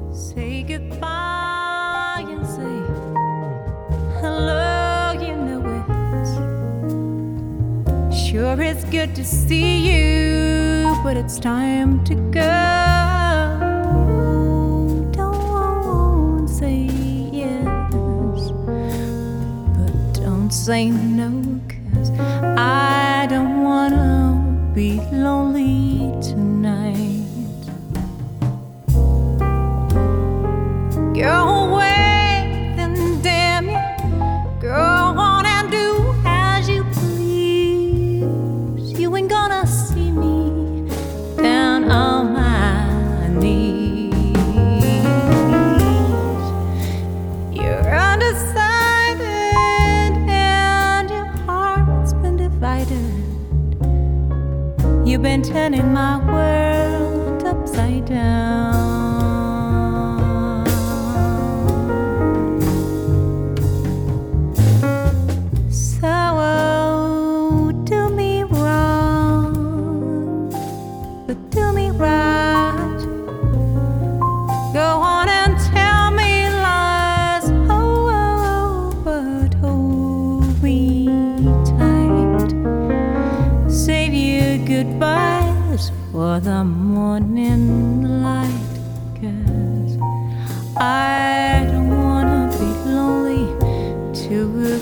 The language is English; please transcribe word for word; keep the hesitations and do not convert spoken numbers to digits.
Say goodbye and say hello, you know it. Sure, it's good to see you, but it's time to go. Don't say yes, but don't say no, 'cause I don't wanna be lonely tonight. Go away, then damn you. Go on and do as you please. You ain't gonna see me down on my knees. You're undecided and your heart's been divided. You've been turning my world upside down. Do me right. Go on and tell me lies. Oh, oh, oh, but hold me tight. Save your goodbyes for the morning light, 'cause I don't wanna be lonely tonight.